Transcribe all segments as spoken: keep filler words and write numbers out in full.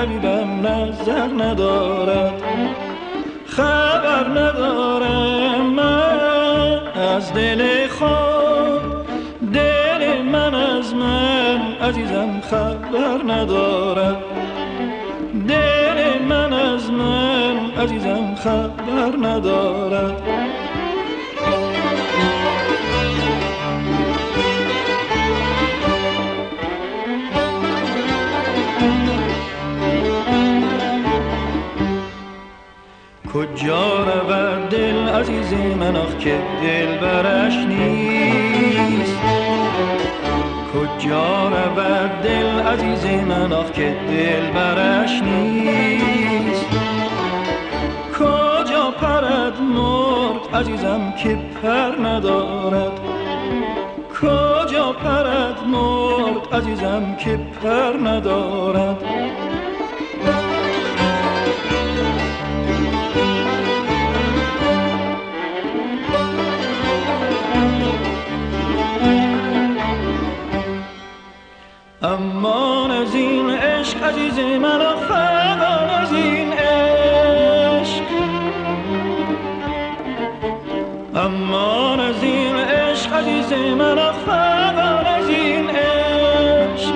حبیبم نظر ندارد، خبر ندارم من از دل خود، دل من از من عزیزم خبر ندارد، دل من از من عزیزم خبر ندارد. کجا رود دل عزیز من آخ که دل برش نیست، کجا رود دل عزیز من آخ که دل برش نیست، کجا پرد مرد عزیزم که پر ندارد، کجا پرد مرد عزیزم که پر ندارد. امان از این عشق عزیز من آخران از این عشق، امان از این عشق عزیز من آخران از این عشق،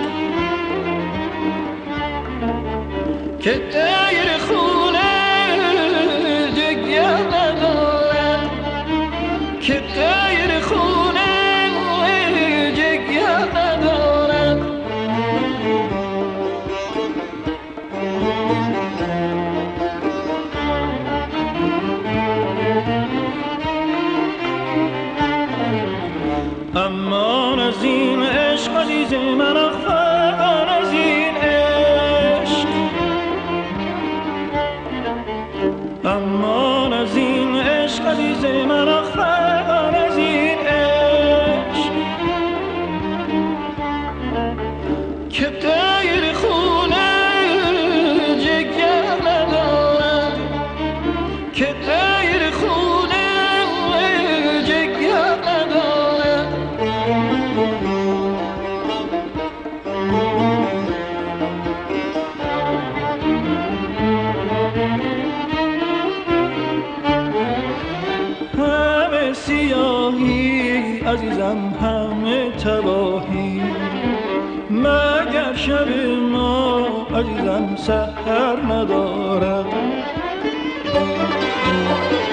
که دیر خونه جگر ندارد، که دیر خونه جگر ندارد. امان از این عشق عزیز من آخران از این عشق، امان از این عشق عزیز من آخران از این عشق، که دیر خونه جگر ندارد، که دیر خونه جگر ندارد. همه سیاهی عزیزم همه تباهی، مگر شب ما عزیزم سحر ندارد.